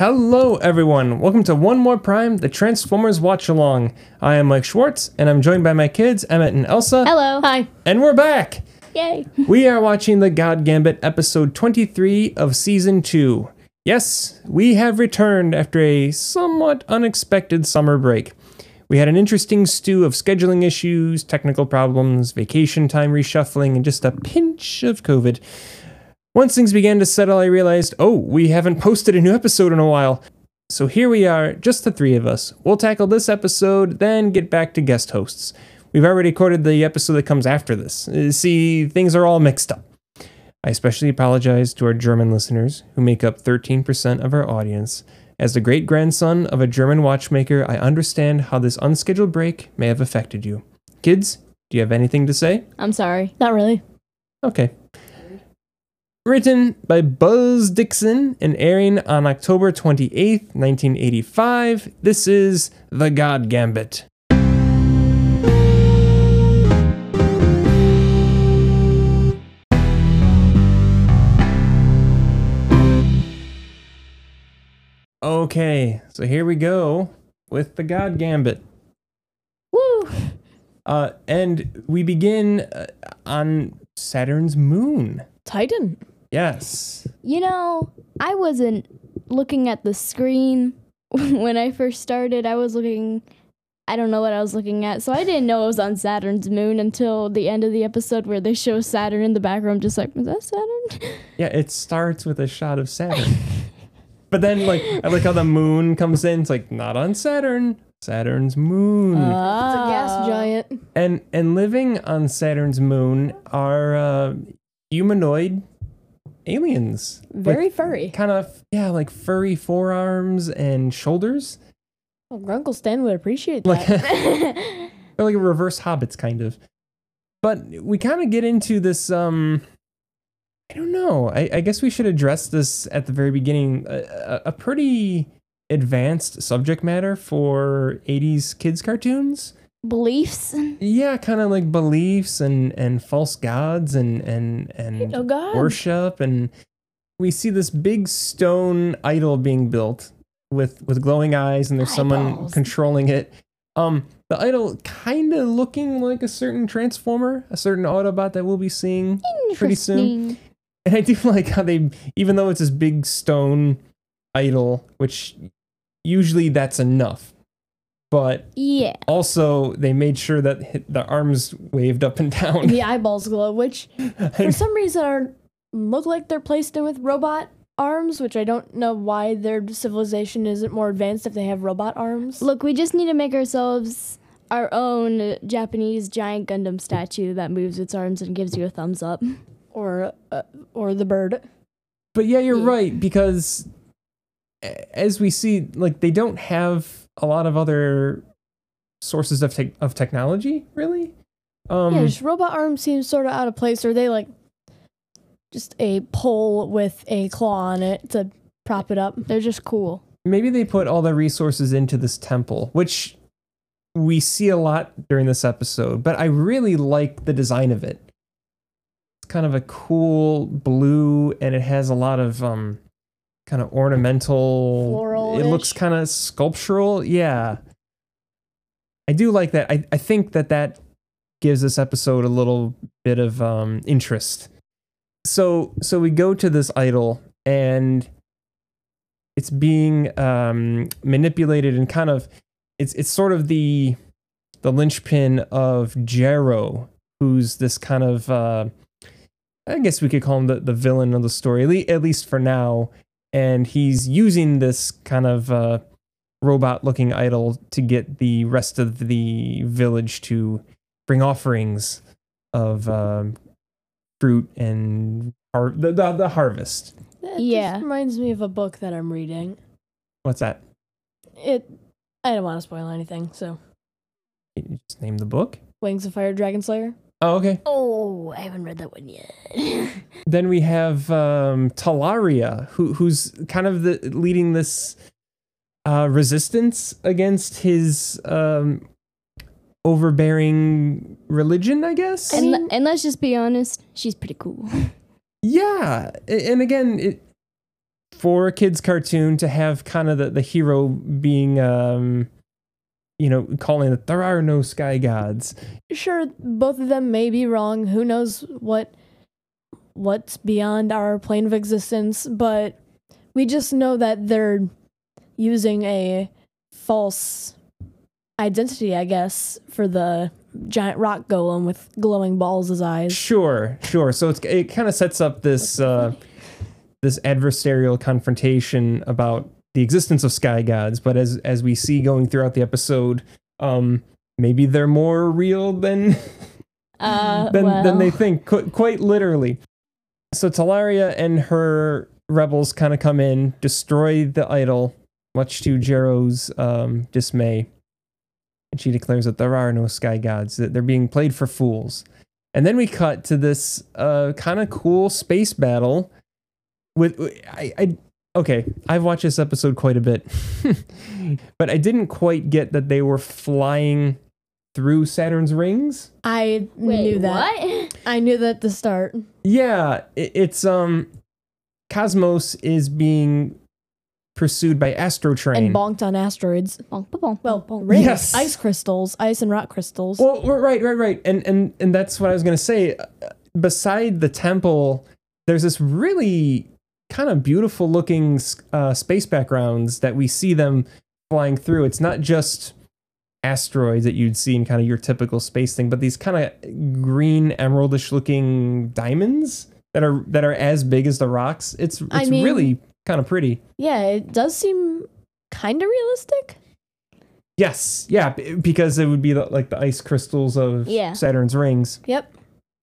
Hello, everyone. Welcome to One More Prime, the Transformers Watch Along. I am Mike Schwartz, and I'm joined by my kids, Emmett and Elsa. Hello. Hi. And we're back. Yay. We are watching The God Gambit, episode 23 of season 2. Yes, we have returned after a somewhat unexpected summer break. We had an interesting stew of scheduling issues, technical problems, vacation time reshuffling, and just a pinch of COVID. Once things began to settle, I realized, we haven't posted a new episode in a while. So here we are, just the three of us. We'll tackle this episode, then get back to guest hosts. We've already recorded the episode that comes after this. See, things are all mixed up. I especially apologize to our German listeners, who make up 13% of our audience. As the great-grandson of a German watchmaker, I understand how this unscheduled break may have affected you. Kids, do you have anything to say? I'm sorry. Not really. Okay. Written by Buzz Dixon and airing on October 28th, 1985, this is The God Gambit. Okay, so here we go with The God Gambit. Woo! And we begin on Saturn's moon. Titan. Yes. You know, I wasn't looking at the screen when I first started. I don't know what I was looking at, so I didn't know it was on Saturn's moon until the end of the episode where they show Saturn in the background, just like, is that Saturn? Yeah, it starts with a shot of Saturn. But then, I like how the moon comes in. It's like, not on Saturn. Saturn's moon. It's a gas giant. And living on Saturn's moon are humanoid aliens. Very furry. Kind of, like furry forearms and shoulders. Oh, Grunkle Stan would appreciate that. They're like a reverse hobbits, kind of. But we kind of get into this, I don't know. I guess we should address this at the very beginning. A pretty advanced subject matter for 80s kids cartoons. Beliefs? Yeah, kind of like beliefs and false gods and Oh, God. worship. And we see this big stone idol being built with glowing eyes, and there's someone Eyeballs. controlling it. The idol kind of looking like a certain Transformer, a certain Autobot that we'll be seeing pretty soon. Interesting. And I do like how they, even though it's this big stone idol, which usually that's enough, but Yeah. also they made sure that the arms waved up and down. The eyeballs glow, which for some reason look like they're placed in with robot arms, which I don't know why their civilization isn't more advanced if they have robot arms. Look, we just need to make ourselves our own Japanese giant Gundam statue that moves its arms and gives you a thumbs up. Or the bird. But yeah, you're right, because as we see, they don't have a lot of other sources of technology, really. Yeah, just robot arms seems sort of out of place. Or they just a pole with a claw on it to prop it up. They're just cool. Maybe they put all the resources into this temple, which we see a lot during this episode, but I really like the design of it. It's kind of a cool blue, and it has a lot of kind of ornamental, Floral-ish. It looks kind of sculptural. Yeah, I do like that. I think that gives this episode a little bit of interest. So we go to this idol, and it's being manipulated, and kind of it's sort of the linchpin of Jero, who's this kind of I guess we could call him the villain of the story, at least for now. And he's using this kind of robot-looking idol to get the rest of the village to bring offerings of fruit and the harvest. That Yeah. just reminds me of a book that I'm reading. What's that? I don't want to spoil anything, so. You just name the book? Wings of Fire, Dragon Slayer. Oh, okay. Oh, I haven't read that one yet. Then we have Talaria, who's kind of leading this resistance against his overbearing religion, I guess. And let's just be honest, she's pretty cool. Yeah, and again, for a kid's cartoon to have kind of the hero being, calling that there are no sky gods. Sure, both of them may be wrong. Who knows what's beyond our plane of existence, but we just know that they're using a false identity, I guess, for the giant rock golem with glowing balls as eyes. Sure. So it kind of sets up this this adversarial confrontation about the existence of sky gods, but as we see going throughout the episode, maybe they're more real than than they think, quite literally. So Talaria and her rebels kind of come in, destroy the idol, much to Jero's dismay. And she declares that there are no sky gods, that they're being played for fools. And then we cut to this kind of cool space battle with I've watched this episode quite a bit, but I didn't quite get that they were flying through Saturn's rings. I knew that. What? I knew that at the start. Yeah, it's Cosmos is being pursued by Astrotrain. And bonked on asteroids. Bonk, bonk, Well, bonk. rings, Yes. ice crystals, ice and rock crystals. Well, right. And that's what I was going to say. Beside the temple, there's this really kind of beautiful looking space backgrounds that we see them flying through. It's not just asteroids that you'd see in kind of your typical space thing, but these kind of green emeraldish looking diamonds that are as big as the rocks. It's really kind of pretty. Yeah, it does seem kind of realistic. Yes, yeah, because it would be like the ice crystals of Saturn's rings. Yep.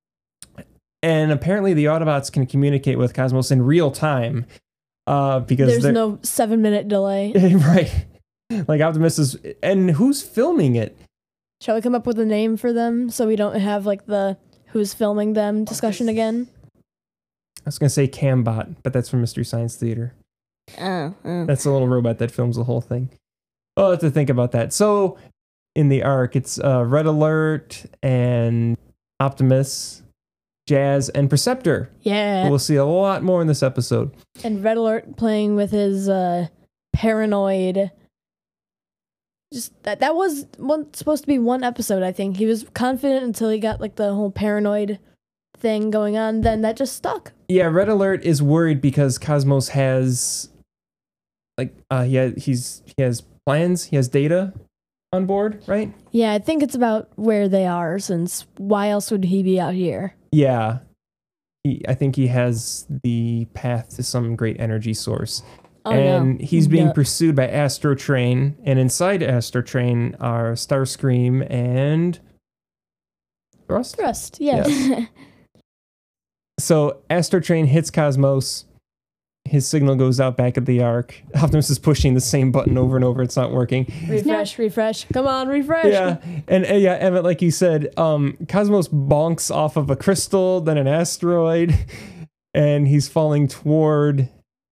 And apparently the Autobots can communicate with Cosmos in real time, because there's no 7-minute delay. Right. Like Optimus is, and who's filming it? Shall we come up with a name for them so we don't have like the who's filming them discussion again? I was gonna say Cambot, but that's from Mystery Science Theater. That's a little robot that films the whole thing. I'll have to think about that. So in the arc, it's Red Alert and Optimus, Jazz, and Perceptor. Yeah. We'll see a lot more in this episode. And Red Alert playing with his paranoid. Just that was supposed to be one episode, I think. He was confident until he got like the whole paranoid thing going on. Then that just stuck. Yeah, Red Alert is worried because Cosmos has he has plans, he has data on board, right? Yeah, I think it's about where they are, since why else would he be out here? Yeah. I think he has the path to some great energy source. Oh, and no. he's being pursued by Astrotrain, and inside Astrotrain are Starscream and Thrust, yes. So Astrotrain hits Cosmos. His signal goes out back at the Ark. Optimus is pushing the same button over and over. It's not working. Refresh. Come on, refresh. Yeah, and Emmett, like you said, Cosmos bonks off of a crystal, then an asteroid, and he's falling toward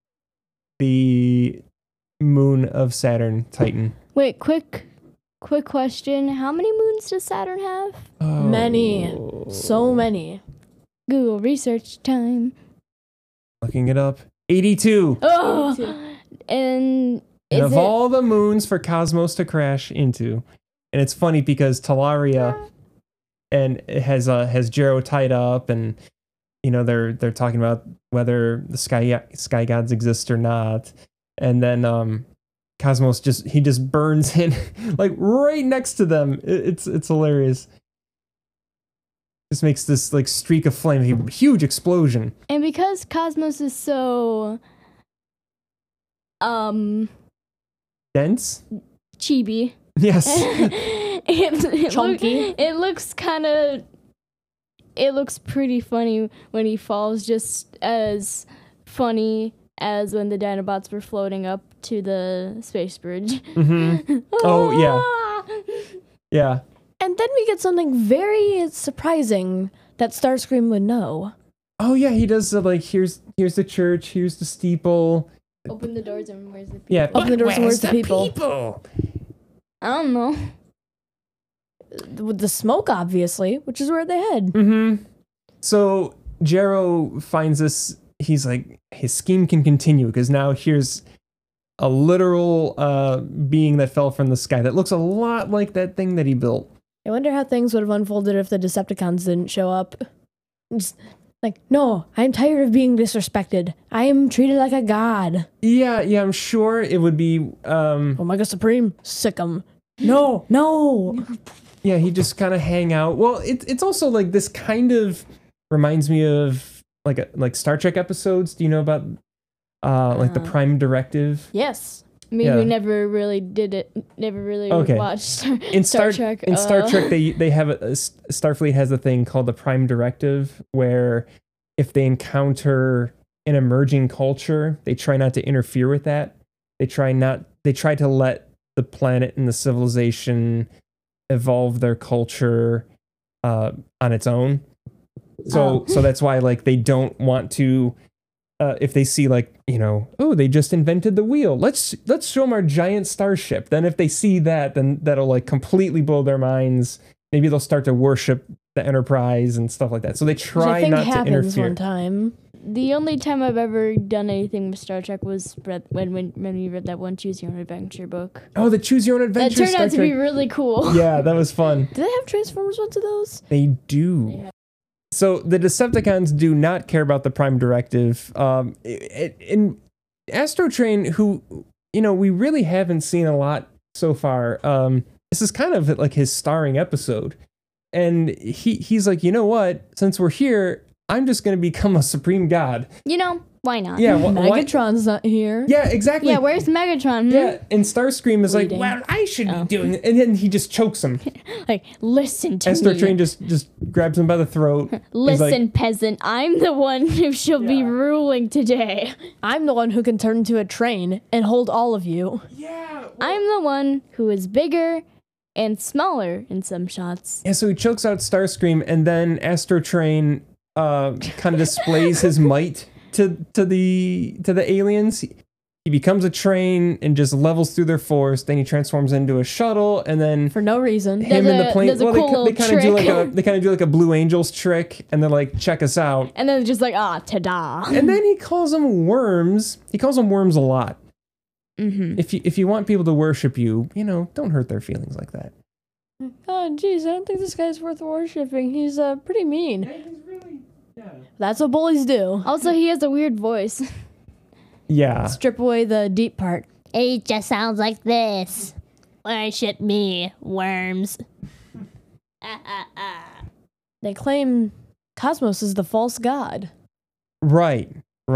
the moon of Saturn, Titan. Wait, quick question. How many moons does Saturn have? Oh. Many. So many. Google research time. Looking it up. 82. Oh, and of all the moons for Cosmos to crash into. And it's funny because Talaria and it has Jero tied up, and they're talking about whether the sky gods exist or not. And then Cosmos just burns in like right next to them. It's hilarious. Just makes this like streak of flame, a huge explosion. And because Cosmos is so dense, chibi. Yes. Chunky. It looks pretty funny when he falls, just as funny as when the Dinobots were floating up to the space bridge. Mm-hmm. Oh yeah. Yeah. And then we get something very surprising that Starscream would know. Oh yeah, he does here's the church, here's the steeple. Open the doors and where's the people? Yeah, Open the doors and where's the people? I don't know. With the smoke, obviously, which is where they head. Mm-hmm. So Jero finds this he's like, his scheme can continue because now here's a literal being that fell from the sky that looks a lot like that thing that he built. I wonder how things would have unfolded if the Decepticons didn't show up. Just like, no, I'm tired of being disrespected. I am treated like a god. Yeah, I'm sure it would be. Omega Supreme, sick 'em. No. Yeah, he just kind of hang out. Well, it's also like this kind of reminds me of like Star Trek episodes. Do you know about like the Prime Directive? Yes. Me Yeah. who never really did it, never really Okay. watched In Star Trek. In Star Trek, they have Starfleet has a thing called the Prime Directive, where if they encounter an emerging culture, they try not to interfere with that. They try to let the planet and the civilization evolve their culture on its own. So that's why like they don't want to. If they see like, oh, they just invented the wheel. Let's show them our giant starship. Then if they see that, then that'll like completely blow their minds. Maybe they'll start to worship the Enterprise and stuff like that. So they try not to interfere. One time. The only time I've ever done anything with Star Trek was when we read that one Choose Your Own Adventure book. Oh, the Choose Your Own Adventure. That turned Star out to Trek. be really cool. Yeah, that was fun. Do they have Transformers ones of those? They do. Yeah. So the Decepticons do not care about the Prime Directive. In Astro Train, who we really haven't seen a lot so far. This is kind of like his starring episode, and he's like, you know what? Since we're here, I'm just going to become a supreme god. Why not? Yeah, Megatron's not here. Yeah, exactly. Yeah, where's Megatron? Yeah, and Starscream is Reading. like, well, I should be doing it, and then he just chokes him. Like, listen to Astro me. Train just grabs him by the throat. He's Listen, like, peasant, I'm the one who shall be ruling today. I'm the one who can turn into a train and hold all of you. yeah. I'm the one who is bigger and smaller in some shots. Yeah, so he chokes out Starscream, and then Astro Train kind of displays his might to the aliens. He becomes a train and just levels through their force. Then he transforms into a shuttle, and then For no reason. him Does and the a- plane. does a Well, cool they little kind of do trick. they kind of do like a Blue Angels trick, and they're like, check us out. And then just like, ta-da. And then he calls them worms. He calls them worms a lot. Mm-hmm. If you want people to worship you, don't hurt their feelings like that. Oh, jeez, I don't think this guy's worth worshipping. He's pretty mean. He's really, yeah. That's what bullies do. Also, he has a weird voice. Yeah. Strip away the deep part. It just sounds like this. Worship me, worms. They claim Cosmos is the false god. Right.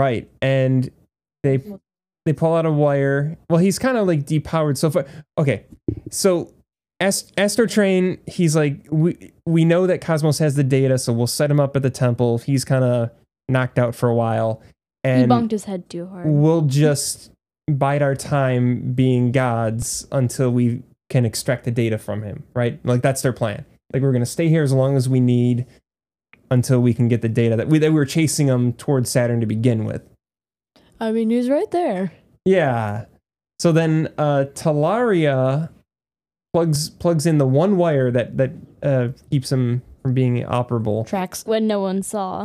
And they pull out a wire. Well, he's kind of like depowered so far. Okay. So Astro Train, he's like, we know that Cosmos has the data, so we'll set him up at the temple. He's kind of knocked out for a while. He And bumped his head too hard. we'll just bide our time being gods until we can extract the data from him, right? Like that's their plan. Like we're going to stay here as long as we need until we can get the data that we were chasing him towards Saturn to begin with. I mean, he's right there. Yeah. So then Talaria plugs in the one wire that keeps him from being operable, Tracks. When no one saw.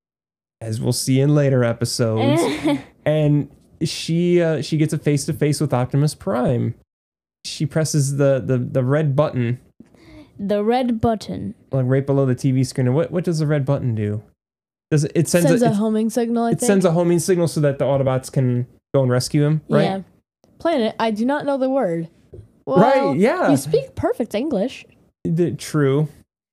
as we'll see in later episodes. And she gets a face-to-face with Optimus Prime. She presses the red button, The red button. like right below the TV screen. And what does the red button do? Does it sends Sends a it homing signal, I think. sends a homing signal so that the Autobots can go and rescue him, right? Yeah. Planet, I do not know the word. Well, Right, yeah. You speak perfect English. True.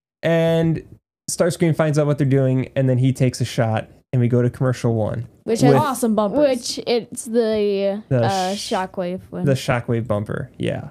And Starscream finds out what they're doing, and then he takes a shot, and we go to commercial one. Which With- has, Awesome bumpers. which it's the shockwave one. The shockwave bumper, yeah.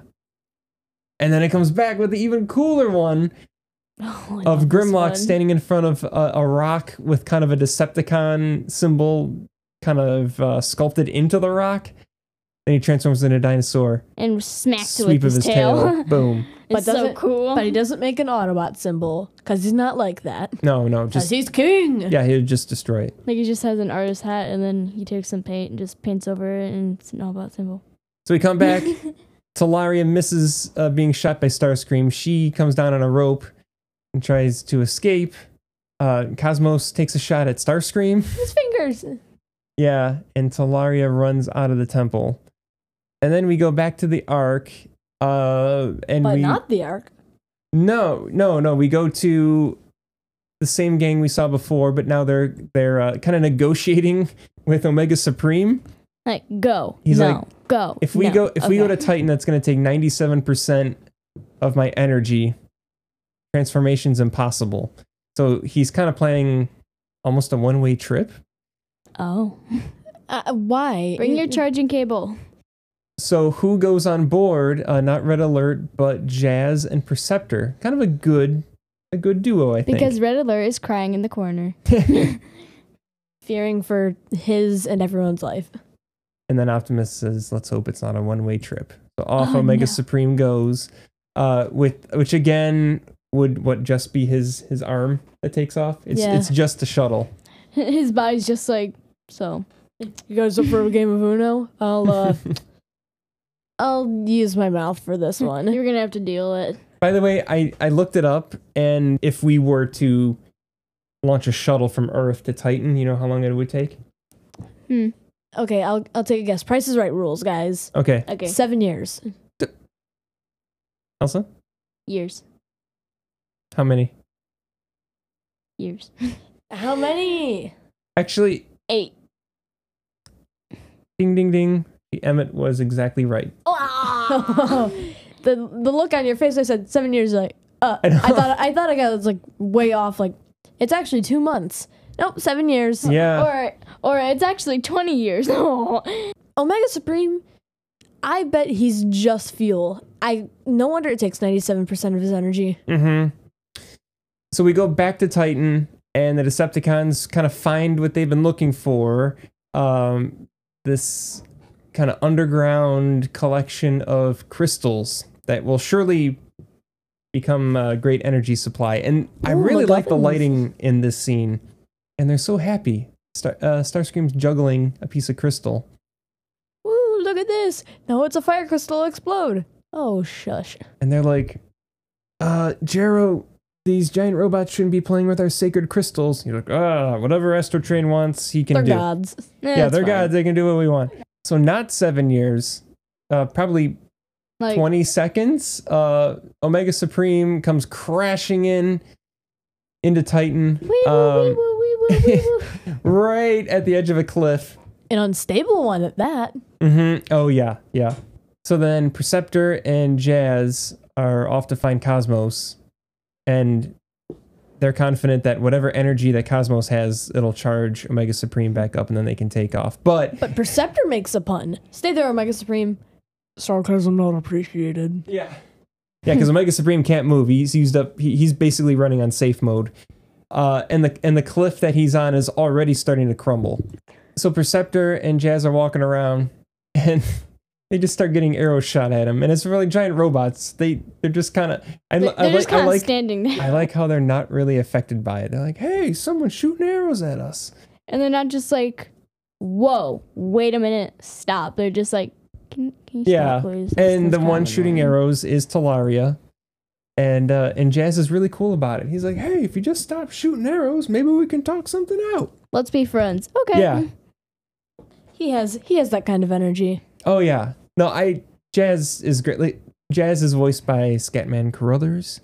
And then it comes back with the even cooler one Oh, I of love this Grimlock one. standing in front of a rock with kind of a Decepticon symbol kind of sculpted into the rock. Then he transforms into a dinosaur. and smacked Sweep with of his tail. Boom. It's so doesn't- cool. But he doesn't make an Autobot symbol because he's not like that. No, Because just he's king. yeah, he would just destroy it. Like he just has an artist hat and then he takes some paint and just paints over it and it's an all-about symbol. So we come back. Talaria misses being shot by Starscream. She comes down on a rope and tries to escape. Cosmos takes a shot at Starscream. His fingers. Yeah, and Talaria runs out of the temple. And then we go back to the Ark. And But we not the Ark. No. We go to the same gang we saw before, but now they're kind of negotiating with Omega Supreme. Like, go. He's no, like, go. If we no. we go to Okay. Titan, that's going to take 97% of my energy. Transformation's impossible. So he's kind of planning almost a one-way trip. Oh. Why? Bring your charging cable. So who goes on board? Not Red Alert, but Jazz and Perceptor. Kind of a good duo, I think. Because Red Alert is crying in the corner. Fearing for his and everyone's life. And then Optimus says, "Let's hope it's not a one-way trip." So off Oh, Omega no. Supreme goes, which again would just be his arm that takes off. It's just a shuttle. His body's just like, so. You guys up for a game of Uno? I'll use my mouth for this one. You're going to have to deal it. By the way, I looked it up, and if we were to launch a shuttle from Earth to Titan, you know how long it would take? Okay, I'll take a guess. Price is Right rules, guys. Okay, Okay. 7 years. Elsa, Years. how many? Years. How many? Actually, 8. ding ding ding. The Emmett was exactly right. the look on your face, I said 7 years. Like, know. I thought I got like way off. Like, it's actually 2 months. Nope, 7 years. Yeah. Or it's actually 20 years. Omega Supreme, I bet he's just fuel. No wonder it takes 97% of his energy. Mm-hmm. So we go back to Titan, and the Decepticons kind of find what they've been looking for. This kind of underground collection of crystals that will surely become a great energy supply. And I Ooh, really like the MacGuffins. lighting in this scene. And they're so happy. Starscream's juggling a piece of crystal. Woo, look at this. No, it's a fire crystal explode. Oh, shush. And they're like, Jero, these giant robots shouldn't be playing with our sacred crystals. He's like, whatever Astrotrain wants, he can They're do. gods. Yeah, they're gods. They can do what we want. So not 7 years, probably Like, 20 seconds. Omega Supreme comes crashing into Titan, wee, woo, wee, woo, wee, woo, wee, woo. right at the edge of a cliff. An unstable one at that. Mm-hmm. Oh yeah. So then Perceptor and Jazz are off to find Cosmos, and they're confident that whatever energy that Cosmos has, it'll charge Omega Supreme back up, and then they can take off. But But Perceptor makes a pun. Stay there, Omega Supreme. Sarcasm not appreciated. yeah, because Omega Supreme can't move. He's used up. He's basically running on safe mode, and the cliff that he's on is already starting to crumble. So Perceptor and Jazz are walking around, and they just start getting arrows shot at him, and it's really giant robots. They're just kind of. They're just kind of standing there. I like how they're not really affected by it. They're like, "Hey, someone's shooting arrows at us." And they're not just like, whoa, wait a minute, stop. They're just like, can you Yeah, stop, please? and the This is one kinda shooting annoying. arrows is Talaria, and Jazz is really cool about it. He's like, "Hey, if you just stop shooting arrows, maybe we can talk something out." Let's be friends. Okay. Yeah. He has that kind of energy. Oh yeah, no, Jazz is great. Like, Jazz is voiced by Scatman Carruthers,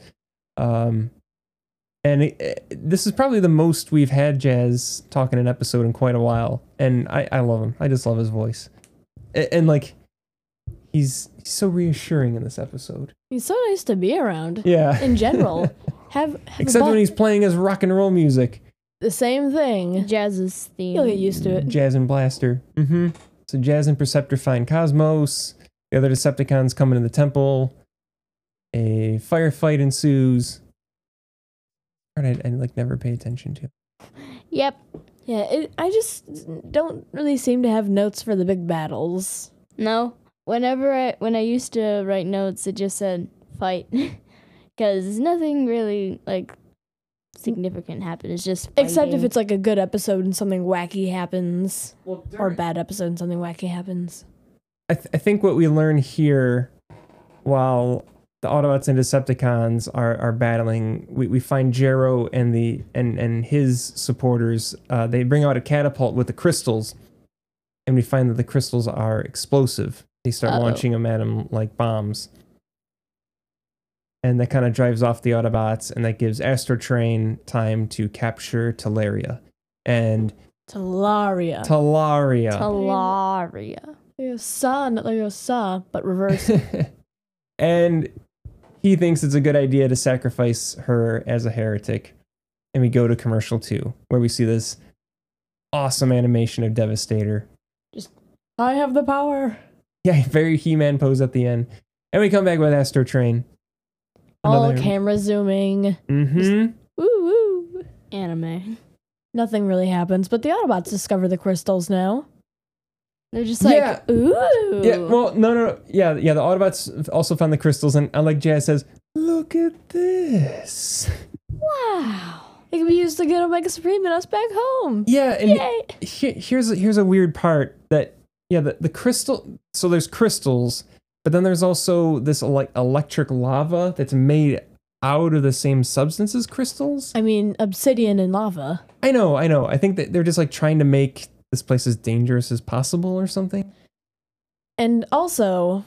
and this is probably the most we've had Jazz talk in an episode in quite a while, and I love him. I just love his voice, and like, he's so reassuring in this episode. He's so nice to be around. Yeah, In general, have except when he's playing his rock and roll music, the same thing. Jazz's theme. You'll get used to it. Jazz and Blaster. Mm-hmm. So Jazz and Perceptor find Cosmos. The other Decepticons come into the temple. A firefight ensues. I like never pay attention to. Yep. Yeah, I just don't really seem to have notes for the big battles. No. When I used to write notes, it just said fight. Because nothing really, like, significant happened. It's just Except if fighting. it's like a good episode and something wacky happens, Well, or a bad episode and something wacky happens. I think what we learn here, while the Autobots and Decepticons are battling, we find Jero and his supporters. They bring out a catapult with the crystals, and we find that the crystals are explosive. They start Uh-oh. launching them at him like bombs. And that kind of drives off the Autobots, and that gives Astrotrain time to capture Talaria. And Talaria. Talaria. Like a saw, not like a saw, but reverse. And he thinks it's a good idea to sacrifice her as a heretic. And we go to commercial 2, where we see this awesome animation of Devastator. I have the power. Yeah, very He-Man pose at the end. And we come back with Astrotrain. All camera zooming. Mm-hmm. Woo woo. Anime. Nothing really happens, but the Autobots discover the crystals now. They're just like, Yeah. ooh. Yeah, well, no. Yeah, the Autobots also found the crystals, and like Jazz says, look at this. Wow. It can be used to get Omega Supreme and us back home. Yeah, and Yay. here's a weird part that, the crystal, so there's crystals, but then there's also this like electric lava that's made out of the same substance as crystals. I mean, obsidian and lava. I know. I think that they're just like trying to make this place as dangerous as possible or something. And also,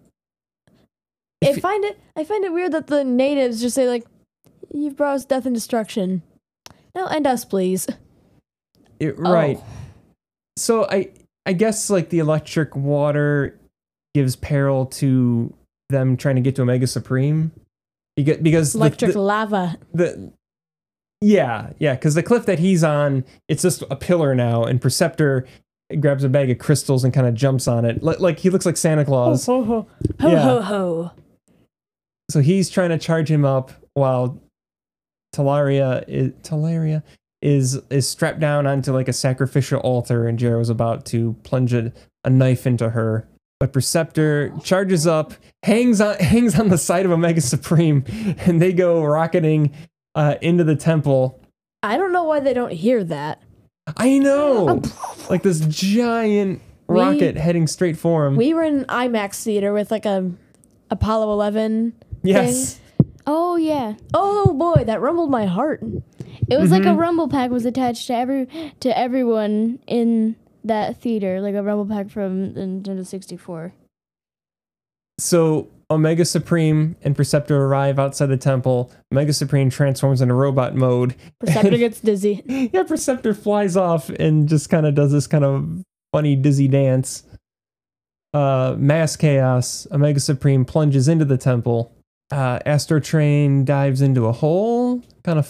I find it weird that the natives just say like, "You've brought us death and destruction. Now end us, please." Right. So I guess like the electric water gives peril to them trying to get to Omega Supreme because Electric lava. because the cliff that he's on, it's just a pillar now, and Perceptor grabs a bag of crystals and kind of jumps on it, like he looks like Santa Claus. Ho ho ho. Yeah. Ho ho. So he's trying to charge him up while Talaria is strapped down onto like a sacrificial altar, and Jarrow's about to plunge a knife into her. But Perceptor charges up, hangs on the side of Omega Supreme, and they go rocketing into the temple. I don't know why they don't hear that. I know, like this giant rocket heading straight for him. We were in IMAX theater with like a Apollo 11. Yes. Oh, yeah. Oh boy, that rumbled my heart. It was like a rumble pack was attached to everyone in that theater, like a rumble pack from the Nintendo 64. So Omega Supreme and Perceptor arrive outside the temple. Omega Supreme transforms into robot mode. Perceptor gets dizzy. Yeah, Perceptor flies off and just kind of does this kind of funny dizzy dance. Mass chaos. Omega Supreme plunges into the temple. Astrotrain dives into a hole, kind of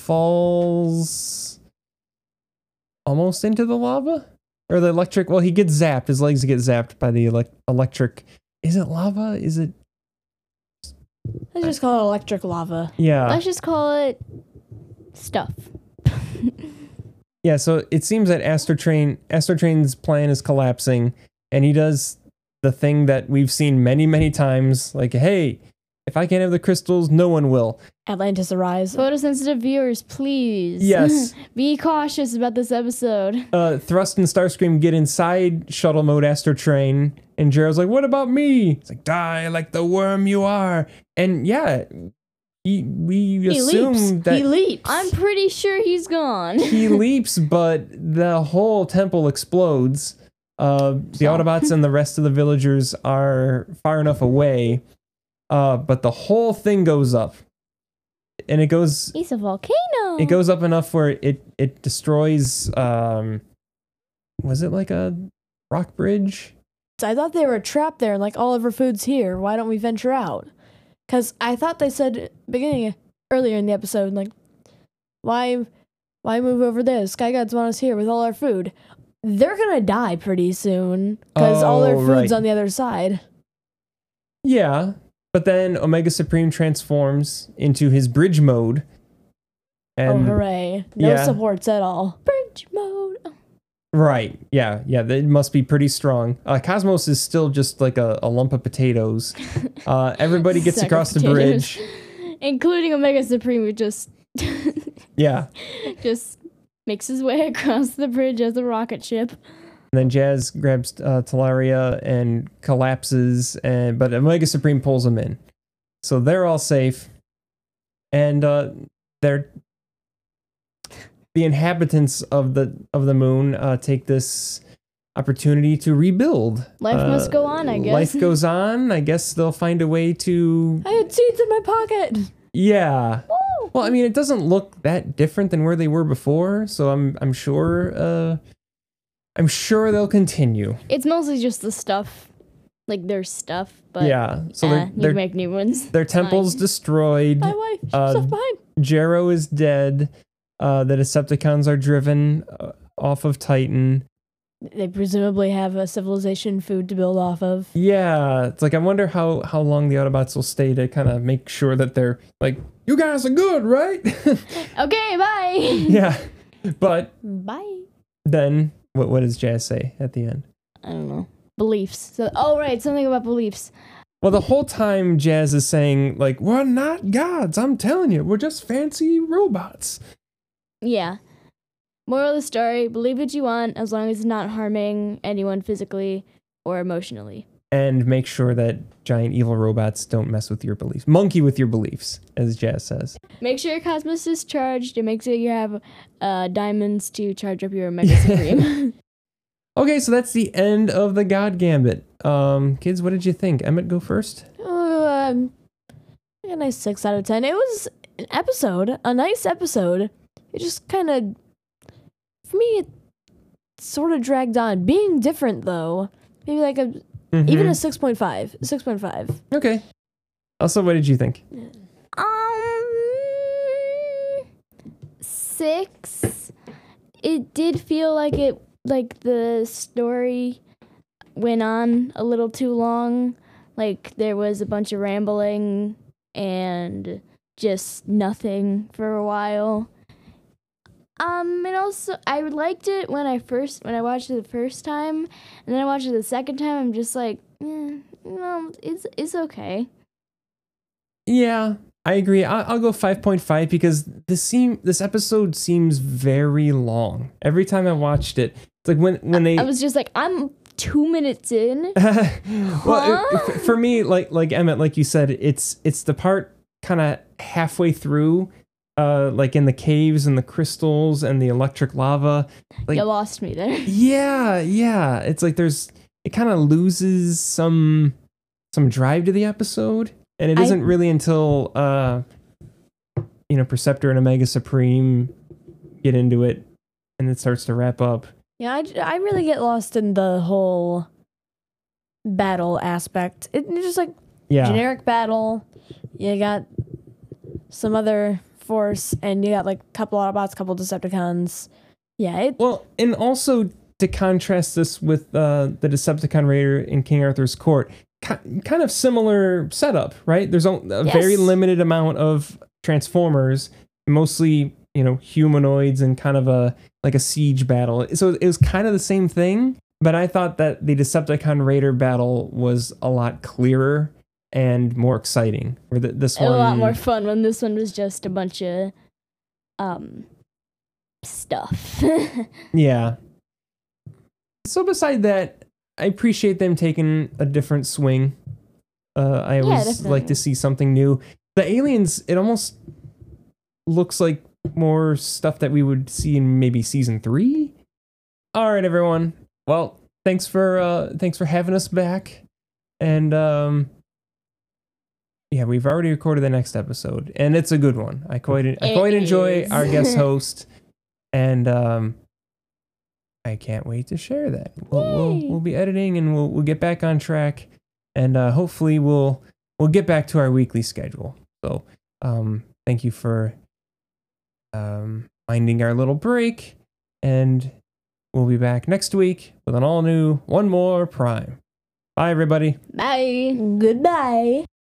falls almost into the lava or the electric. Well, he gets zapped. His legs get zapped by the electric. Is it lava? Is it? Let's just call it electric lava. Yeah. Let's just call it stuff. Yeah, so it seems that Astrotrain's plan is collapsing, and he does the thing that we've seen many, many times. Like, hey, if I can't have the crystals, no one will. Atlantis arise. Photosensitive viewers, please. Yes. Be cautious about this episode. Thrust and Starscream get inside shuttle mode Astrotrain, and Jarrow's like, what about me? It's like, die like the worm you are. And yeah, we assume that He leaps. I'm pretty sure he's gone. he leaps, but the whole temple explodes. The Autobots and the rest of the villagers are far enough away, but the whole thing goes up, and it goes. He's a volcano. It goes up enough where it destroys. Was it like a rock bridge? I thought they were trapped there and like all of our food's here. Why don't we venture out? Because I thought they said earlier in the episode, like, why move over there? Sky Gods want us here with all our food. They're gonna die pretty soon because all their food's right. on the other side. Yeah, but then Omega Supreme transforms into his bridge mode. And Hooray. No yeah. supports at all. Bridge mode. Right. Yeah. It must be pretty strong. Cosmos is still just like a lump of potatoes. Everybody gets Sack of across the potatoes. bridge. Including Omega Supreme, who just Yeah. just makes his way across the bridge as a rocket ship. And then Jazz grabs Talaria and collapses, but Omega Supreme pulls him in. So they're all safe. And the inhabitants of the moon take this opportunity to rebuild. Life must go on, I guess. Life goes on. I guess they'll find a way to. I had seeds in my pocket. Yeah. Well, I mean, it doesn't look that different than where they were before, so I'm sure. I'm sure they'll continue. It's mostly just the stuff, like their stuff. But Yeah. So you they're, can make new ones. their temple's Fine. destroyed. My wife, she's Uh, left behind. Jarrow is dead. The Decepticons are driven off of Titan. They presumably have a civilization food to build off of. Yeah, it's like I wonder how long the Autobots will stay to kind of make sure that they're like, you guys are good, right? Okay, bye. Yeah, but Bye. then what does Jazz say at the end? I don't know. Beliefs. So, oh, right, something about beliefs. Well, the whole time Jazz is saying like, we're not gods. I'm telling you, we're just fancy robots. Yeah. Moral of the story, believe what you want as long as it's not harming anyone physically or emotionally. And make sure that giant evil robots don't mess with your beliefs. Monkey with your beliefs, as Jazz says. Make sure your Cosmos is charged and make sure you have diamonds to charge up your Mega Supreme. Okay, so that's the end of the God Gambit. Kids, what did you think? Emmett, go first. A nice 6 out of 10. It was an episode, a nice episode. It just kind of, for me, it sort of dragged on. Being different, though, maybe like even a 6.5. 6.5. Okay. Also, what did you think? 6. It did feel like the story went on a little too long. Like there was a bunch of rambling and just nothing for a while. And also I liked it when I watched it the first time, and then I watched it the second time. I'm just like, it's okay. Yeah, I agree. I'll go 5.5 because this episode seems very long. Every time I watched it, it's like when they. I was just like, I'm 2 minutes in. Well, for me, like Emmett, like you said, it's the part kind of halfway through. Like in the caves and the crystals and the electric lava. Like, You lost me there. yeah. It's like it kind of loses some drive to the episode, and it isn't really until Perceptor and Omega Supreme get into it, and it starts to wrap up. Yeah, I really get lost in the whole battle aspect. It's just like generic battle. You got some other force, and you got like a couple Autobots, couple Decepticons. Yeah. Well, and also to contrast this with the Decepticon Raider in King Arthur's court, kind of similar setup, right? There's a very limited amount of Transformers, mostly humanoids, and kind of a siege battle. So it was kind of the same thing, but I thought that the Decepticon Raider battle was a lot clearer and more exciting. Where this one a lot more fun when this one was just a bunch of stuff. Yeah. So beside that, I appreciate them taking a different swing. I always definitely. like to see something new. The aliens, it almost looks like more stuff that we would see in maybe season 3. All right, everyone. Well, thanks for having us back. And we've already recorded the next episode, and it's a good one. I quite enjoy our guest host, and I can't wait to share that. We'll be editing, and we'll get back on track, and hopefully we'll get back to our weekly schedule. So thank you for minding our little break, and we'll be back next week with an all new One More Prime. Bye, everybody. Bye. Goodbye.